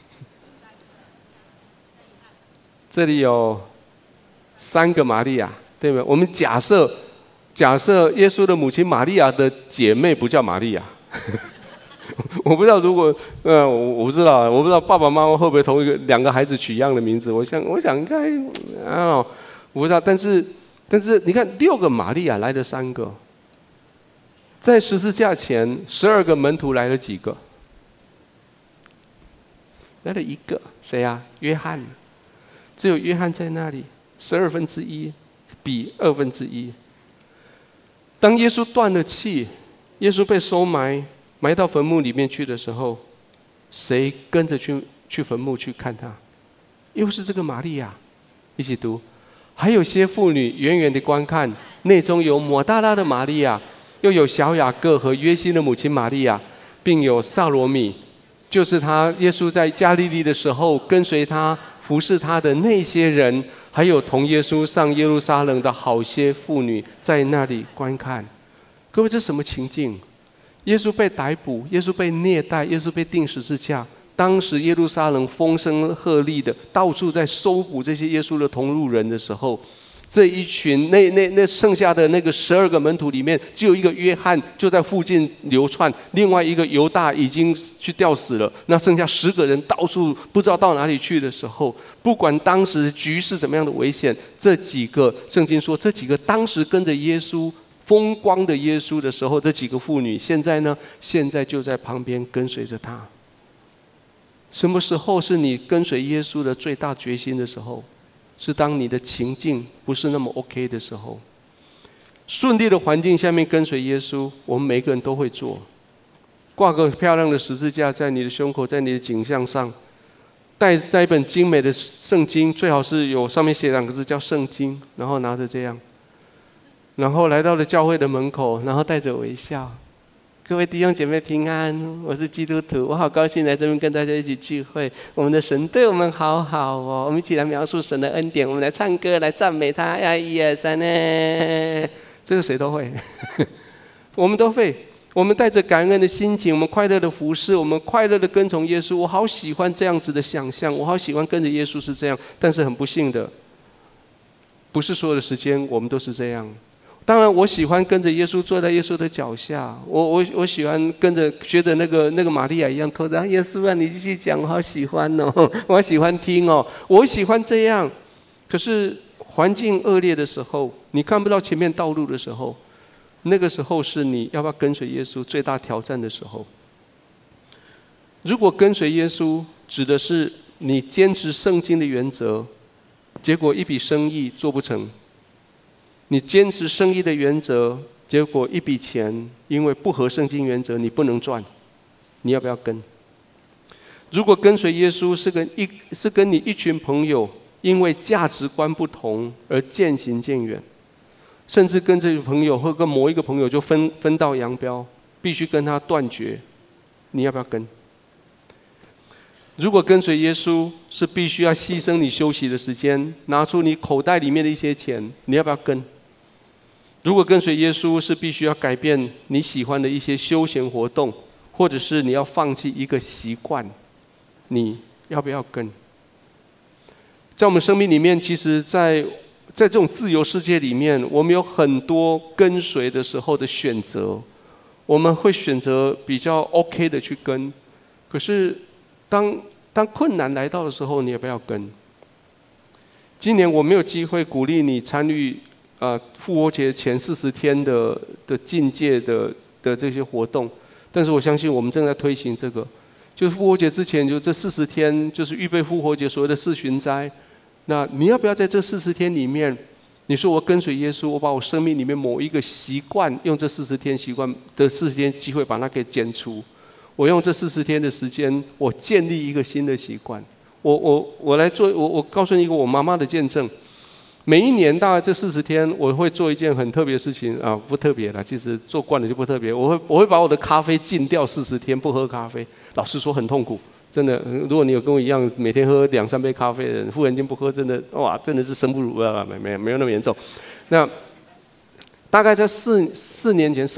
这里有3个玛利亚，对吗？我们假设耶稣的母亲玛利亚的姐妹不叫玛利亚。我不知道我不知道爸爸妈妈会不会同2个孩子取一样的名字？我想应该我不知道，但是你看6个玛利亚来了3个，在十字架前12个门徒来了几个？来了1个，谁啊？约翰。只有约翰在那里，1/12，比1/2。当耶稣断了气，耶稣被收埋到坟墓里面去的时候，谁跟着去坟墓去看他？又是这个玛利亚。一起读。还有些妇女远远的观看，内中有抹大拉的玛利亚，又有小雅各和约西的母亲玛利亚，并有撒罗米，就是耶稣在加利利的时候跟随他服侍他的那些人，还有同耶稣上耶路撒冷的好些妇女在那里观看。各位，这什么情境？耶稣被逮捕，耶稣被虐待，耶稣被钉十字架。当时耶路撒冷风声鹤唳的，到处在搜捕这些耶稣的同路人的时候，这一群那剩下的那个12个门徒里面，只有一个约翰就在附近流窜，另外一个犹大已经去吊死了。那剩下10个人到处不知道到哪里去的时候，不管当时局势怎么样的危险，这几个圣经说，这几个当时跟着耶稣风光的耶稣的时候，这几个妇女现在呢？现在就在旁边跟随着他。什么时候是你跟随耶稣的最大决心的时候？是当你的情境不是那么 OK 的时候。顺利的环境下面跟随耶稣，我们每个人都会做。挂个漂亮的十字架在你的胸口，在你的颈项上，带一本精美的圣经，最好是有上面写2个字叫圣经，然后拿着这样，然后来到了教会的门口，然后带着微笑。各位弟兄姐妹平安，我是基督徒，我好高兴来这边跟大家一起聚会。我们的神对我们好好哦，我们一起来描述神的恩典，我们来唱歌来赞美他呀！1、2、3呢，这个谁都会，我们都会。我们带着感恩的心情，我们快乐的服侍，我们快乐的跟从耶稣。我好喜欢这样子的想象，我好喜欢跟着耶稣是这样。但是很不幸的，不是所有的时间我们都是这样。当然，我喜欢跟着耶稣坐在耶稣的脚下，我喜欢跟着学着那个玛利亚一样，偷着耶稣啊，你继续讲，我好喜欢哦，我好喜欢听哦，我喜欢这样。可是环境恶劣的时候，你看不到前面道路的时候，那个时候是你要不要跟随耶稣最大挑战的时候。如果跟随耶稣指的是你坚持圣经的原则，结果一笔生意做不成。你坚持生意的原则，结果一笔钱因为不合圣经原则你不能赚，你要不要跟？如果跟随耶稣是跟你一群朋友因为价值观不同而渐行渐远，甚至跟这个朋友或跟某一个朋友就分道扬镳，必须跟他断绝，你要不要跟？ 如果跟随耶稣是必须要牺牲你休息的时间，拿出你口袋里面的一些钱，你要不要跟？如果跟随耶稣是必须要改变你喜欢的一些休闲活动，或者是你要放弃一个习惯，你要不要跟？在我们生命里面，其实在这种自由世界里面，我们有很多跟随的时候的选择，我们会选择比较 OK 的去跟。可是当困难来到的时候，你要不要跟？今年我没有机会鼓励你参与复活节前40天的禁戒的这些活动，但是我相信我们正在推行这个，就是复活节之前，就这40天，就是预备复活节所谓的4旬斋。那你要不要在这40天里面，你说我跟随耶稣，我把我生命里面某一个习惯，用这40天习惯的40天机会把它给剪除？我用这40天的时间，我建立一个新的习惯。我来做，我告诉你一个我妈妈的见证。每一年大概这40天，我会做一件很特别的事情啊，不特别啦，其实做惯了就不特别。我会把我的咖啡禁掉40天，不喝咖啡。老实说很痛苦，真的。如果你有跟我一样每天喝2-3杯咖啡的人，忽然间不喝，真的哇，真的是生不如没有那么严重。那大概在3年前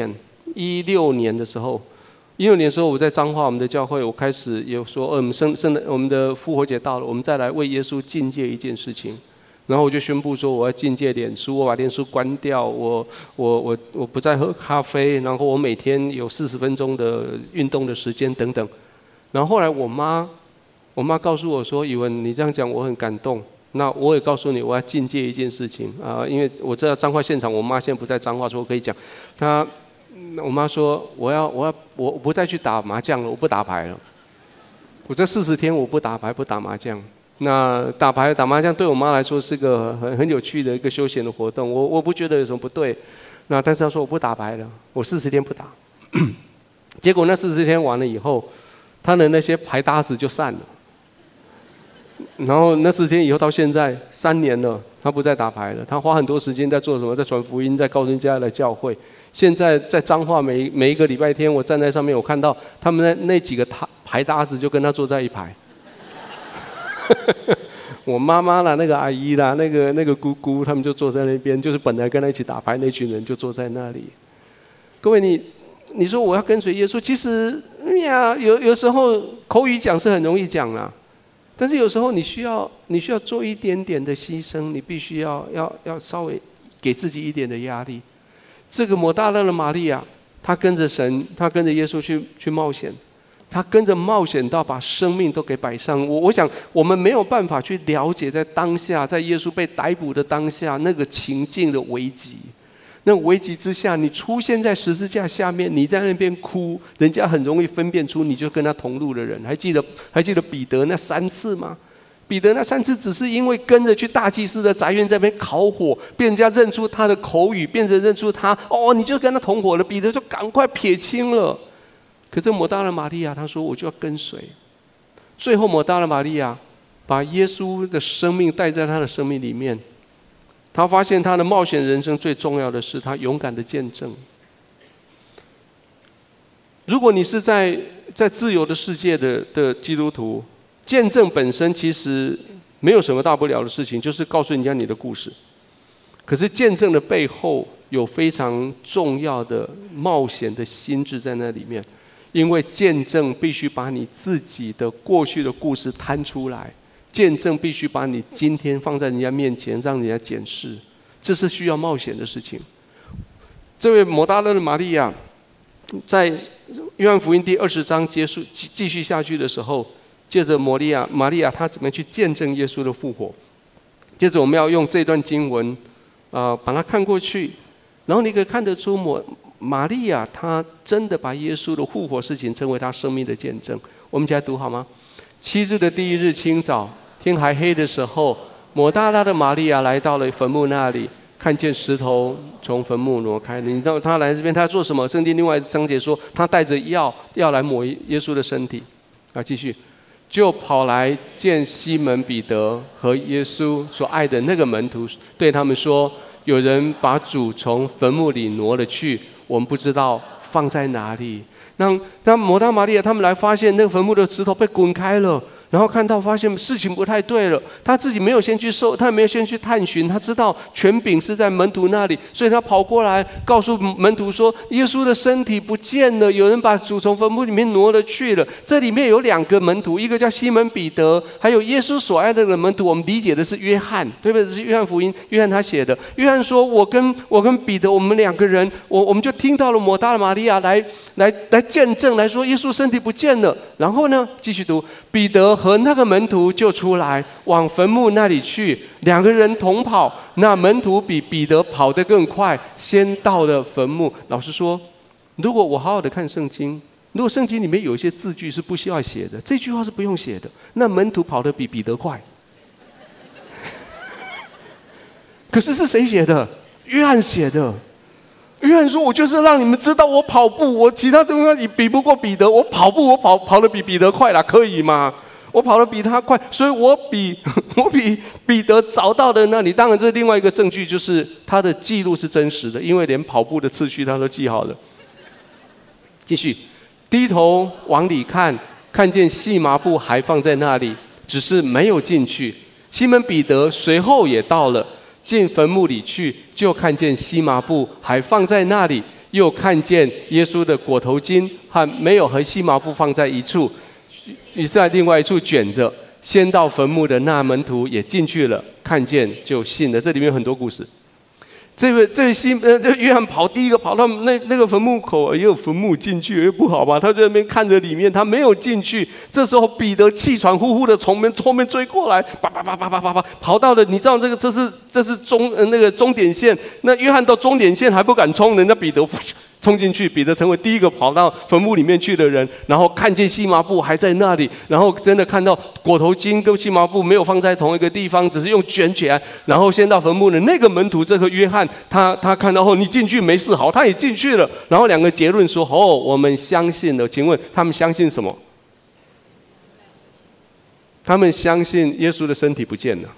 ，16年的时候。16年的时候，我在彰化我们的教会，我开始有说，我们的复活节到了，我们再来为耶稣禁戒一件事情。然后我就宣布说，我要禁戒脸书，我把脸书关掉，我不再喝咖啡，然后我每天有40分钟的运动的时间等等。然后后来我妈告诉我说，宇文，你这样讲我很感动。那我也告诉你，我要禁戒一件事情啊，因为我知道彰化现场，我妈现在不在彰化，所以我可以讲，我妈说我不再去打麻将了，我不打牌了。我这40天我不打牌不打麻将。那打牌打麻将对我妈来说是个很有趣的一个休闲的活动，我不觉得有什么不对。那但是她说我不打牌了，我40天不打。结果那40天完了以后，她的那些牌搭子就散了。然后那40天以后到现在3年了，她不再打牌了，她花很多时间在做什么？在传福音，在告诉人家来教会。现在在彰化每一个礼拜天，我站在上面，我看到他们那几个牌搭子就跟他坐在一排。我妈妈啦，那个阿姨啦，那个姑姑，他们就坐在那边，就是本来跟他一起打牌那群人就坐在那里。各位，你说我要跟随耶稣，其实呀，有时候口语讲是很容易讲啦，但是有时候你需要做一点点的牺牲，你必须要稍微给自己一点的压力。这个抹大拉的玛利亚，她跟着神，她跟着耶稣去冒险，她跟着冒险到把生命都给摆上。我想我们没有办法去了解在当下，在耶稣被逮捕的当下那个情境的危急。那危急之下，你出现在十字架下面，你在那边哭，人家很容易分辨出你就跟他同路的人。还记得彼得那3次吗？彼得那3次只是因为跟着去大祭司的宅院这边烤火，被人家认出他的口语，变成认出他，你就跟他同伙了。彼得就赶快撇清了。可是抹大拉玛利亚他说我就要跟随。最后抹大拉玛利亚把耶稣的生命带在他的生命里面，他发现他的冒险人生最重要的是他勇敢的见证。如果你是在自由的世界的基督徒，见证本身其实没有什么大不了的事情，就是告诉人家你的故事。可是见证的背后有非常重要的冒险的心智在那里面，因为见证必须把你自己的过去的故事摊出来，见证必须把你今天放在人家面前，让人家检视，这是需要冒险的事情。这位抹大拉的玛利亚，在约翰福音第20章继续下去的时候，借着玛利亚她怎么去见证耶稣的复活。接着我们要用这段经文把它看过去，然后你可以看得出玛利亚她真的把耶稣的复活事情成为她生命的见证。我们一起来读好吗？7日的第1日清早，天还黑的时候，抹大拉的玛利亚来到了坟墓那里，看见石头从坟墓挪开了。你知道她来这边她要做什么？圣经另外章节说，她带着药来抹耶稣的身体。继续，就跑来见西门彼得和耶稣所爱的那个门徒，对他们说：有人把主从坟墓里挪了去，我们不知道放在哪里。 让抹大玛利亚他们来发现那个坟墓的石头被滚开了，然后看到发现事情不太对了，他自己没有先去他没有先去探寻，他知道权柄是在门徒那里，所以他跑过来告诉门徒说，耶稣的身体不见了，有人把主从坟墓里面挪了去了。这里面有2个门徒，一个叫西门彼得，还有耶稣所爱的门徒，我们理解的是约翰，对不对？这是约翰福音，约翰他写的。约翰说，我跟彼得，我们2个人，我们就听到了抹大玛利亚来见证，来说耶稣身体不见了。然后呢，继续读，彼得和那个门徒就出来往坟墓那里去，2个人同跑，那门徒比彼得跑得更快，先到了坟墓。老实说，如果我好好的看圣经，如果圣经里面有一些字句是不需要写的，这句话是不用写的，那门徒跑得比彼得快。可是是谁写的？约翰写的。约翰说，我就是让你们知道我跑步，我其他东西比不过彼得，我跑步我跑得比彼得快啦，可以吗？我跑得比他快，所以我比彼得早到的那里。当然这是另外一个证据，就是他的记录是真实的，因为连跑步的次序他都记好了。继续低头往里看，看见细麻布还放在那里，只是没有进去。西门彼得随后也到了，进坟墓里去，就看见细麻布还放在那里，又看见耶稣的裹头巾和没有和细麻布放在一处，于是在另外一处卷着。先到坟墓的那门徒也进去了，看见就信了。这里面有很多故事。这约翰第一个跑到那个坟墓口，也有坟墓进去，又不好吧？他在那边看着里面，他没有进去。这时候彼得气喘呼呼的从后面追过来，叭跑到了，你知道这是终点线。那约翰到终点线还不敢冲，人家彼得冲进去，彼得成为第一个跑到坟墓里面去的人，然后看见细麻布还在那里，然后真的看到裹头巾跟细麻布没有放在同一个地方，只是用卷起来，然后先到坟墓的那个门徒，这个约翰，他看到后，你进去没事，好，他也进去了，然后2个结论说，我们相信了。请问他们相信什么？他们相信耶稣的身体不见了，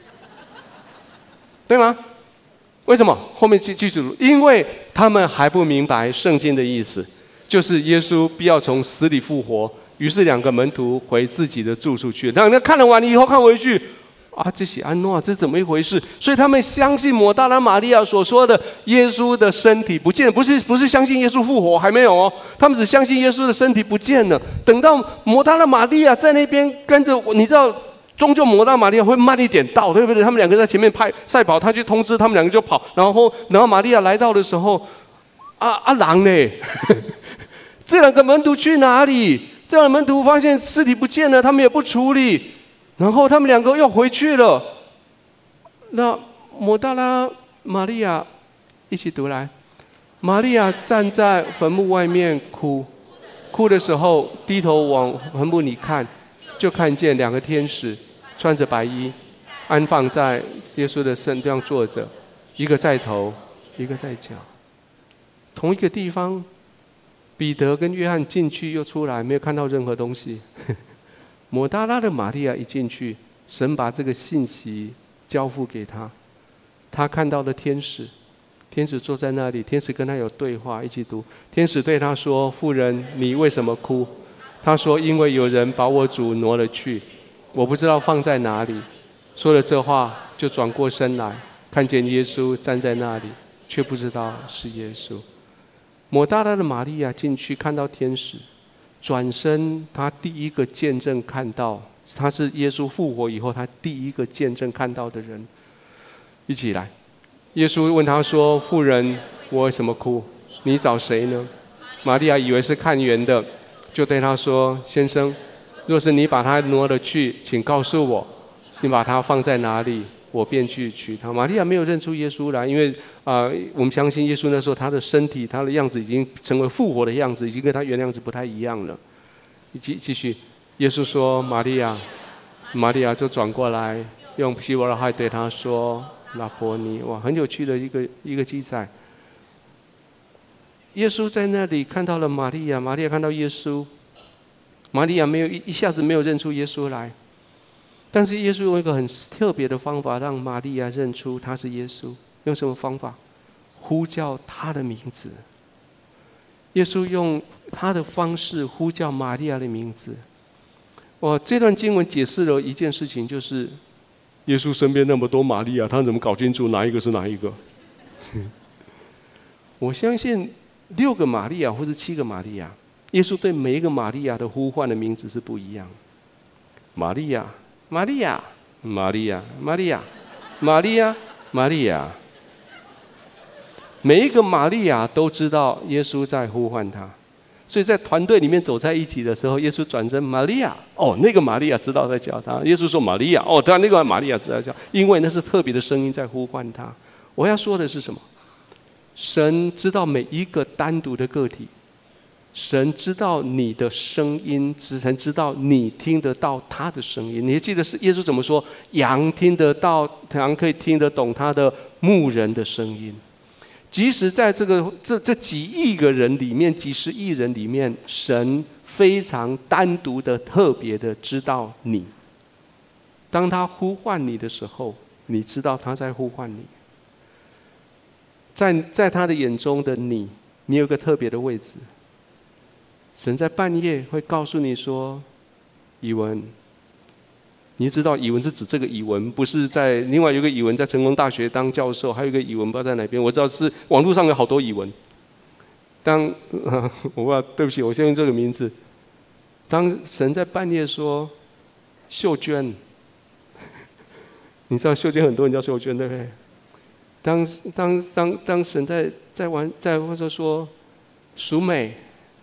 对吗？为什么？后面记住，因为他们还不明白圣经的意思，就是耶稣必要从死里复活。于是2个门徒回自己的住处去。那看了完以后看回去，这是安诺，这是怎么一回事？所以他们相信抹大拉玛利亚所说的耶稣的身体不见了，不是相信耶稣复活，还没有哦，他们只相信耶稣的身体不见了。等到抹大拉玛利亚在那边跟着，你知道。终究抹大玛利亚会慢一点到，对不对？他们2个在前面赛跑，他去通知他们2个就跑，然后玛利亚来到的时候，狼呢？这2个门徒去哪里？这2个门徒发现尸体不见了，他们也不处理，然后他们2个又回去了。那抹大拉玛利亚一起读来，玛利亚站在坟墓外面哭的时候，低头往坟墓里看，就看见2个天使。穿着白衣，安放在耶稣的身上坐着，一个在头，一个在脚。同一个地方，彼得跟约翰进去又出来，没有看到任何东西。抹大拉的玛利亚一进去，神把这个信息交付给他，他看到了天使，天使坐在那里，天使跟他有对话，一起读。天使对他说：“妇人，你为什么哭？”他说：“因为有人把我主挪了去。我不知道放在哪里。”说了这话，就转过身来，看见耶稣站在那里，却不知道是耶稣。抹大拉的玛利亚进去看到天使，转身，他第一个见证看到，他是耶稣复活以后，他第一个见证看到的人。一起来，耶稣问他说：“妇人，我为什么哭？你找谁呢？”玛利亚以为是看园的，就对他说：“先生，若是你把他挪了去，请告诉我，你把他放在哪里，我便去取他。”玛利亚没有认出耶稣来，因为我们相信耶稣那时候他的身体、他的样子已经成为复活的样子，已经跟他原来样子不太一样了。继续，耶稣说：“玛利亚。”玛利亚就转过来，用希伯来话对他说：“拉波尼。”哇，很有趣的一个记载。耶稣在那里看到了玛利亚，玛利亚看到耶稣。玛利亚没有一下子没有认出耶稣来，但是耶稣用一个很特别的方法让玛利亚认出他是耶稣。用什么方法？呼叫他的名字。 耶稣用他的方式呼叫玛利亚的名字。这段经文解释了一件事情，就是耶稣身边那么多玛利亚，他怎么搞清楚哪一个是哪一个？我相信6个玛利亚或是7个玛利亚，耶稣对每一个玛利亚的呼唤的名字是不一样。玛利亚，玛利亚，玛利亚，玛利亚，玛利亚，玛利亚。每一个玛利亚都知道耶稣在呼唤他，所以在团队里面走在一起的时候，耶稣转身玛利亚，那个玛利亚知道在叫他。耶稣说玛利亚，他那个玛利亚知道叫，因为那是特别的声音在呼唤他。我要说的是什么？神知道每一个单独的个体，神知道你的声音，神知道你听得到他的声音。你还记得是耶稣怎么说？羊听得到，羊可以听得懂他的牧人的声音。即使在这几亿个人里面，几十亿人里面，神非常单独的、特别的知道你。当他呼唤你的时候，你知道他在呼唤你。在他的眼中的你有个特别的位置。神在半夜会告诉你说：“以文。”你知道以文是指这个以文，不是在另外有一个以文在成功大学当教授，还有一个以文不知道在哪边。我知道是网络上有好多以文。我不知道，对不起，我先用这个名字。当神在半夜说秀娟，你知道秀娟很多人叫秀娟，对不对？当神在或者说淑美，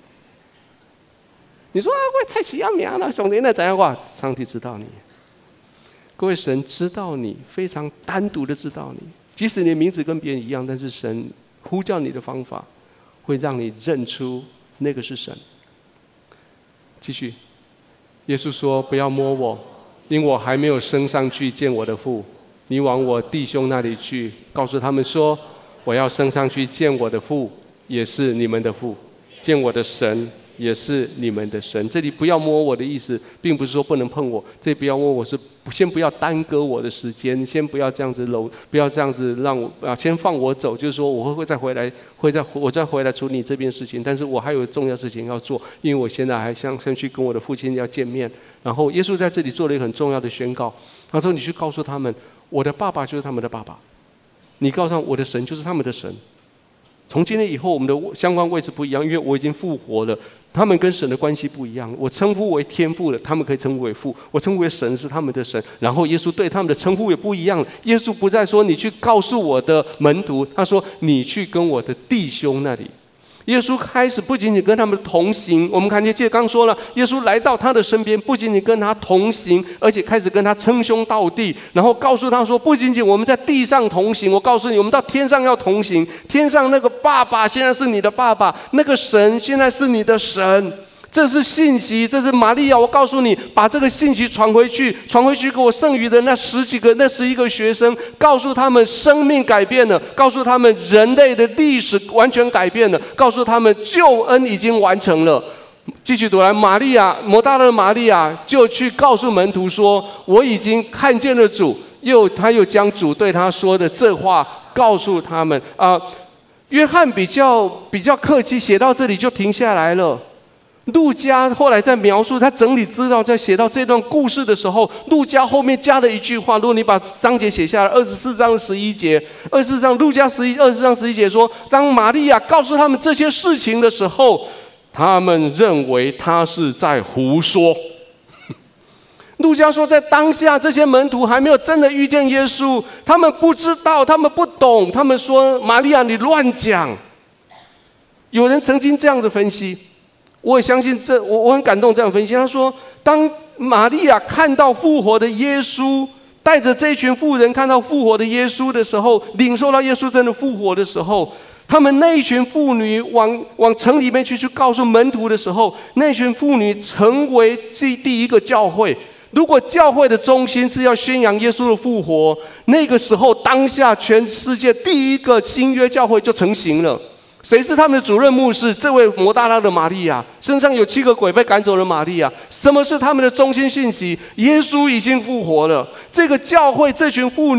你说我太起要名了，兄弟那怎样话？上帝知道你。各位，神知道你，非常单独的知道你。即使你的名字跟别人一样，但是神呼叫你的方法，会让你认出那个是神。继续，耶稣说：“不要摸我，因我还没有升上去见我的父。你往我弟兄那里去，告诉他们说，我要升上去见我的父，也是你们的父，见我的神。”也是你们的神。这里不要摸我的意思，并不是说不能碰我。这里不要摸我是先不要耽搁我的时间，先不要这样子不要这样子让我先放我走。就是说我会再回来，我再回来处理这件事情。但是我还有重要事情要做，因为我现在还先去跟我的父亲要见面。然后耶稣在这里做了一个很重要的宣告，他说：“你去告诉他们，我的爸爸就是他们的爸爸，你告诉他们，我的神就是他们的神。从今天以后，我们的相关位置不一样，因为我已经复活了。他们跟神的关系不一样，我称呼为天父了，他们可以称呼为父；我称呼为神，是他们的神。然后耶稣对他们的称呼也不一样了。耶稣不再说你去告诉我的门徒，他说你去跟我的弟兄那里。耶稣开始不仅仅跟他们同行，我们看见刚说了，耶稣来到他的身边，不仅仅跟他同行，而且开始跟他称兄道弟，然后告诉他说，不仅仅我们在地上同行，我告诉你，我们到天上要同行。天上那个爸爸现在是你的爸爸，那个神现在是你的神。这是信息，这是玛利亚。我告诉你，把这个信息传回去给我剩余的那11个学生，告诉他们生命改变了，告诉他们人类的历史完全改变了，告诉他们救恩已经完成了。继续读来，抹大拉的玛利亚就去告诉门徒说：“我已经看见了主。”他又将主对他说的这话告诉他们。约翰比较客气，写到这里就停下来了。路加后来在描述他整理资料，在写到这段故事的时候，路加后面加了一句话。如果你把章节写下来，24章11节，24章路加24章11节说，当玛利亚告诉他们这些事情的时候，他们认为他是在胡说。路加说，在当下这些门徒还没有真的遇见耶稣，他们不知道，他们不懂，他们说玛利亚你乱讲。有人曾经这样子分析，我也相信我很感动这样分析。他说，当玛利亚看到复活的耶稣，带着这群妇人看到复活的耶稣的时候，领受到耶稣真的复活的时候，他们那一群妇女往城里面去告诉门徒的时候，那群妇女成为第一个教会。如果教会的中心是要宣扬耶稣的复活，那个时候当下全世界第一个新约教会就成型了。谁是他们的主任牧师？这位抹大拉的玛利亚，身上有7个鬼被赶走的玛利亚。什么是他们的中心信息？耶稣已经复活了。这个教会这群妇女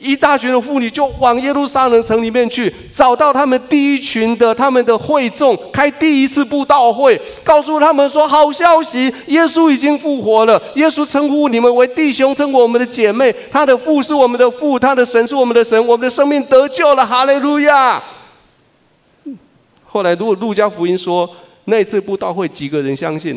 一大群的妇女就往耶路撒冷城里面去，找到他们第一群的他们的会众，开第一次布道会，告诉他们说：好消息，耶稣已经复活了。耶稣称呼你们为弟兄，称呼我们的姐妹，他的父是我们的父，他的神是我们的神，我们的生命得救了，哈利路亚。后来，如果路加福音说那一次布道会几个人相信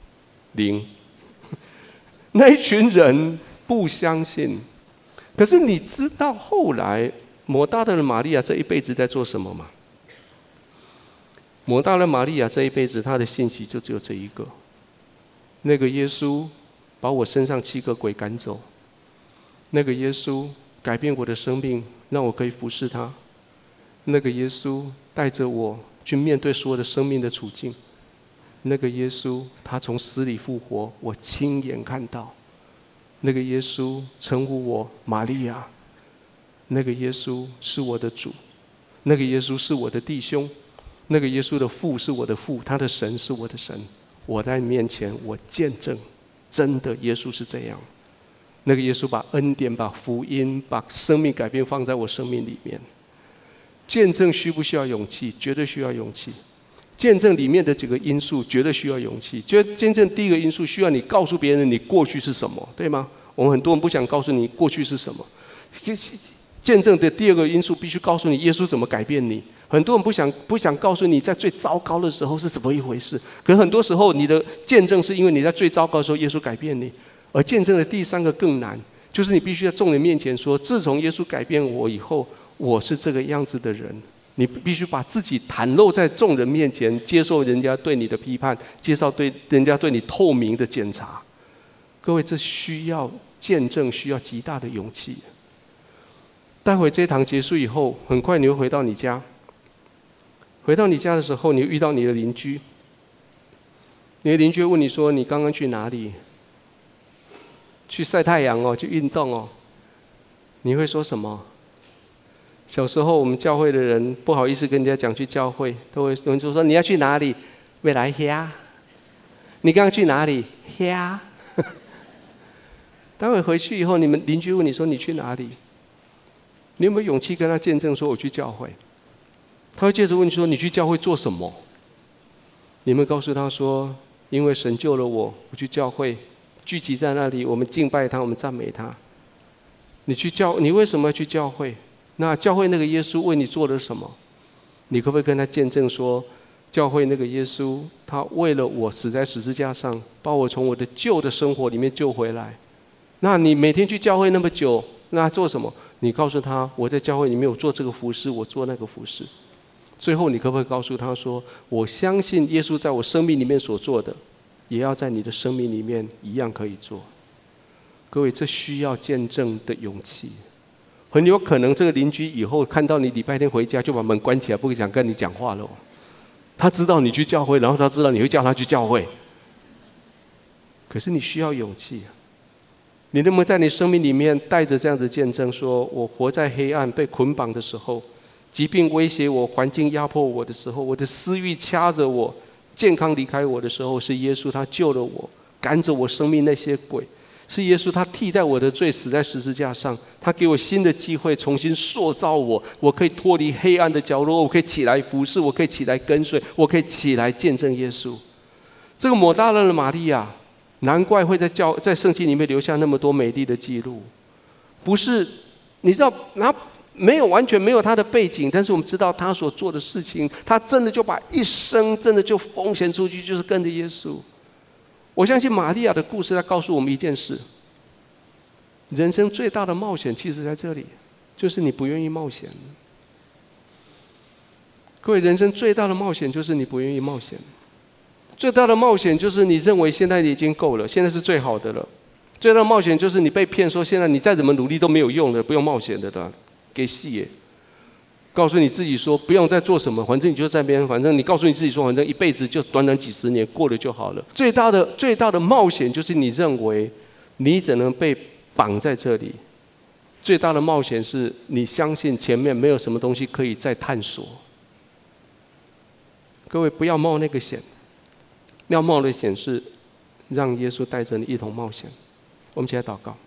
？0。那一群人不相信。可是你知道后来抹大拉的玛利亚这一辈子在做什么吗？抹大拉玛利亚这一辈子，她的信息就只有这一个：那个耶稣把我身上7个鬼赶走，那个耶稣改变我的生命，让我可以服侍他，那个耶稣带着我去面对所有的生命的处境，那个耶稣他从死里复活，我亲眼看到。那个耶稣称呼我玛利亚，那个耶稣是我的主，那个耶稣是我的弟兄，那个耶稣的父是我的父，他的神是我的神。我在面前，我见证，真的耶稣是这样。那个耶稣把恩典、把福音、把生命改变放在我生命里面。见证需不需要勇气？绝对需要勇气。见证里面的几个因素绝对需要勇气。见证第一个因素需要你告诉别人你过去是什么，对吗？我们很多人不想告诉你过去是什么。见证的第二个因素必须告诉你耶稣怎么改变你。很多人不想告诉你在最糟糕的时候是怎么一回事。可是很多时候你的见证是因为你在最糟糕的时候耶稣改变你。而见证的第三个更难，就是你必须在众人面前说，自从耶稣改变我以后，我是这个样子的人。你必须把自己袒露在众人面前，接受人家对你的批判，接受对人家对你透明的检查。各位，这需要见证，需要极大的勇气。待会这一堂结束以后，很快你会回到你家。回到你家的时候，你会遇到你的邻居。你的邻居会问你说：“你刚刚去哪里？去晒太阳哦，去运动哦。”你会说什么？小时候我们教会的人不好意思跟人家讲去教会，都会有人就说：“你要去哪里？未来呀？你刚刚去哪里呀？”待会回去以后，你们邻居问你说：“你去哪里？”你有没有勇气跟他见证说：“我去教会？”他会接着问说：“你去教会做什么？”你们告诉他说：“因为神救了我，我去教会，聚集在那里，我们敬拜他，我们赞美他。”你为什么要去教会？那教会那个耶稣为你做了什么？你可不可以跟他见证说，教会那个耶稣，他为了我死在十字架上，把我从我的旧的生活里面救回来？那你每天去教会那么久，那做什么？你告诉他，我在教会里面有做这个服事，我做那个服事。最后，你可不可以告诉他说，我相信耶稣在我生命里面所做的，也要在你的生命里面一样可以做？各位，这需要见证的勇气。很有可能这个邻居以后看到你礼拜天回家就把门关起来，不想跟你讲话了。他知道你去教会，然后他知道你会叫他去教会。可是你需要勇气。你能不能在你生命里面带着这样的见证，说我活在黑暗被捆绑的时候，疾病威胁我，环境压迫我的时候，我的私欲掐着我，健康离开我的时候，是耶稣他救了我，赶走我生命那些鬼。是耶稣他替代我的罪死在十字架上，他给我新的机会重新塑造我，我可以脱离黑暗的角落，我可以起来服侍，我可以起来跟随，我可以起来见证耶稣。这个抹大拉的玛利亚，难怪会在圣经里面留下那么多美丽的记录。不是，你知道，然后完全没有他的背景，但是我们知道他所做的事情，他真的就把一生真的就奉献出去，就是跟着耶稣。我相信玛利亚的故事，它告诉我们一件事：人生最大的冒险，其实在这里，就是你不愿意冒险。各位，人生最大的冒险就是你不愿意冒险。最大的冒险就是你认为现在已经够了，现在是最好的了。最大的冒险就是你被骗说现在你再怎么努力都没有用了，不用冒险的了，给戏耶。告诉你自己说不用再做什么，反正你就在那边，反正你告诉你自己说，反正一辈子就短短几十年过了就好了。最大的冒险就是你认为你只能被绑在这里。最大的冒险是你相信前面没有什么东西可以再探索。各位不要冒那个险，要冒的险是让耶稣带着你一同冒险。我们一起来祷告。